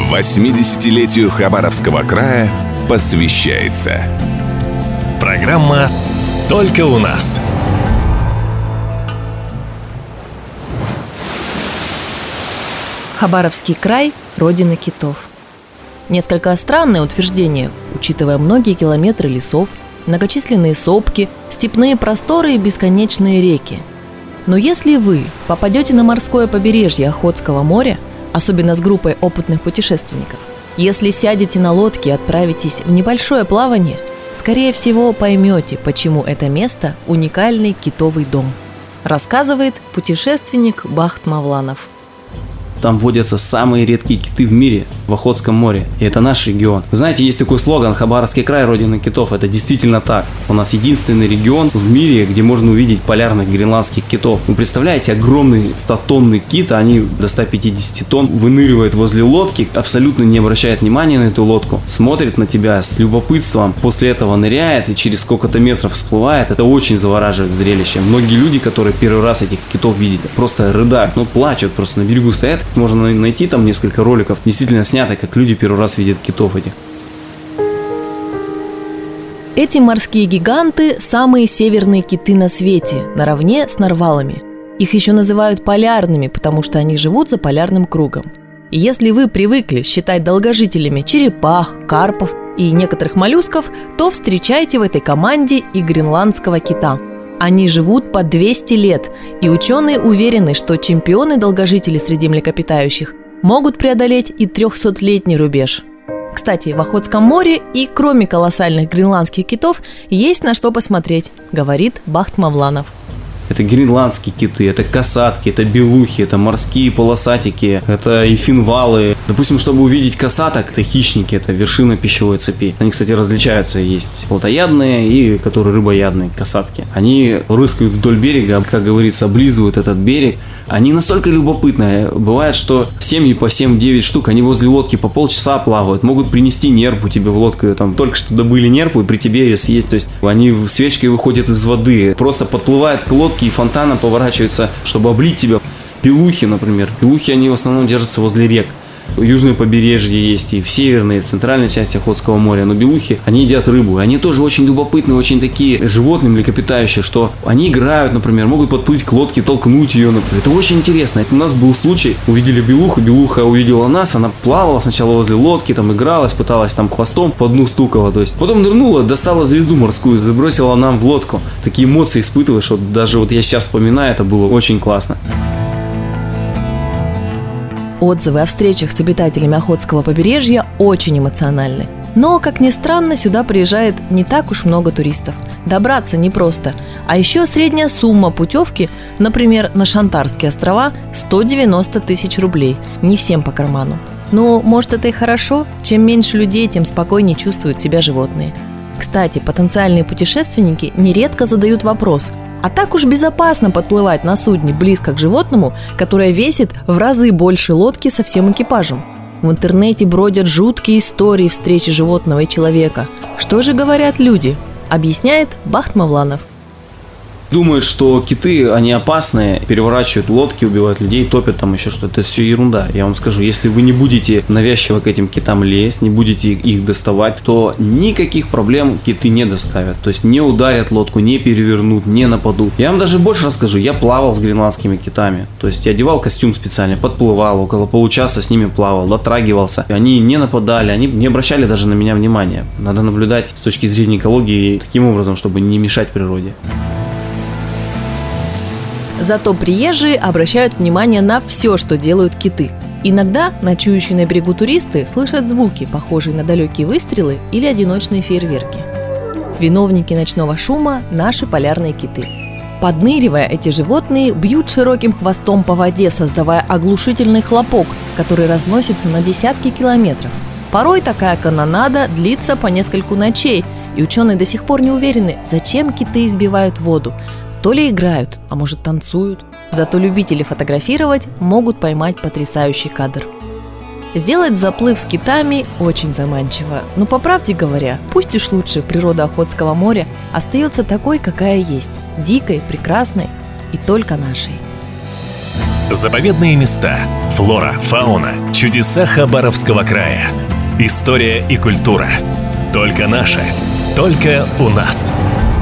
80-летию Хабаровского края посвящается. Программа «Только у нас». Хабаровский край – родина китов. Несколько странное утверждение, учитывая многие километры лесов, многочисленные сопки, степные просторы и бесконечные реки. Но если вы попадете на морское побережье Охотского моря, особенно с группой опытных путешественников, если сядете на лодке и отправитесь в небольшое плавание, скорее всего поймете, почему это место – уникальный китовый дом. Рассказывает путешественник Бахт Мавланов. Там водятся самые редкие киты в мире, в Охотском море. И это наш регион. Вы знаете, есть такой слоган «Хабаровский край – родина китов». Это действительно так. У нас единственный регион в мире, где можно увидеть полярных гренландских китов. Вы представляете, огромный 100-тонный кит, они до 150 тонн, выныривает возле лодки, абсолютно не обращает внимания на эту лодку, смотрит на тебя с любопытством, после этого ныряет и через сколько-то метров всплывает. Это очень завораживает зрелище. Многие люди, которые первый раз этих китов видят, просто рыдают, плачут, просто на берегу стоят. Можно найти там несколько роликов, действительно снято, как люди первый раз видят китов этих. Эти морские гиганты – самые северные киты на свете, наравне с нарвалами. Их еще называют полярными, потому что они живут за полярным кругом. И если вы привыкли считать долгожителями черепах, карпов и некоторых моллюсков, то встречайте в этой команде и гренландского кита. Они живут по 200 лет, и ученые уверены, что чемпионы-долгожители среди млекопитающих могут преодолеть и 300-летний рубеж. Кстати, в Охотском море и кроме колоссальных гренландских китов есть на что посмотреть, говорит Бахт Мавланов. Это гренландские киты, это касатки, это белухи, это морские полосатики, это и финвалы. Допустим, чтобы увидеть касаток, это хищники, это вершина пищевой цепи. Они, кстати, различаются. Есть плотоядные и которые рыбоядные касатки. Они рыскают вдоль берега, как говорится, облизывают этот берег. Они настолько любопытные. Бывает, что семьи по 7-9 штук, они возле лодки по полчаса плавают. Могут принести нерпу тебе в лодку. Там только что добыли нерпу и при тебе ее съесть. То есть они свечкой выходят из воды. Просто подплывают к лодке и фонтаном поворачиваются, чтобы облить тебя. Белухи, например. Белухи, они в основном держатся возле рек. Южное побережье есть и в северной, и в центральной части Охотского моря. Но белухи, они едят рыбу. И они тоже очень любопытные, очень такие животные, млекопитающие, что они играют, например, могут подплыть к лодке, толкнуть ее, например. Это очень интересно. Это у нас был случай, увидели белуху, белуха увидела нас, она плавала сначала возле лодки, там игралась, пыталась там хвостом по дну стукала, то есть. Потом нырнула, достала звезду морскую, забросила нам в лодку. Такие эмоции испытываешь, вот даже вот я сейчас вспоминаю, это было очень классно. Отзывы о встречах с обитателями Охотского побережья очень эмоциональны. Но, как ни странно, сюда приезжает не так уж много туристов. Добраться непросто. А еще средняя сумма путевки, например, на Шантарские острова, 190 тысяч рублей. Не всем по карману. Но, может, это и хорошо? Чем меньше людей, тем спокойнее чувствуют себя животные. Кстати, потенциальные путешественники нередко задают вопрос: а так уж безопасно подплывать на судне близко к животному, которое весит в разы больше лодки со всем экипажем? В интернете бродят жуткие истории встречи животного и человека. Что же говорят люди? Объясняет Бахт Мавланов. Думают, что киты, они опасные, переворачивают лодки, убивают людей, топят там еще что-то. Это все ерунда. Я вам скажу, если вы не будете навязчиво к этим китам лезть, не будете их доставать, то никаких проблем киты не доставят. То есть не ударят лодку, не перевернут, не нападут. Я вам даже больше расскажу. Я плавал с гренландскими китами. То есть я одевал костюм специальный, подплывал, около получаса с ними плавал, дотрагивался. Они не нападали, они не обращали даже на меня внимания. Надо наблюдать с точки зрения экологии таким образом, чтобы не мешать природе. Зато приезжие обращают внимание на все, что делают киты. Иногда ночующие на берегу туристы слышат звуки, похожие на далекие выстрелы или одиночные фейерверки. Виновники ночного шума – наши полярные киты. Подныривая, эти животные бьют широким хвостом по воде, создавая оглушительный хлопок, который разносится на десятки километров. Порой такая канонада длится по нескольку ночей, и ученые до сих пор не уверены, зачем киты избивают воду. То ли играют, а может танцуют. Зато любители фотографировать могут поймать потрясающий кадр. Сделать заплыв с китами очень заманчиво. Но, по правде говоря, пусть уж лучше природа Охотского моря остается такой, какая есть. Дикой, прекрасной и только нашей. Заповедные места, флора, фауна, чудеса Хабаровского края. История и культура. Только наша, только у нас.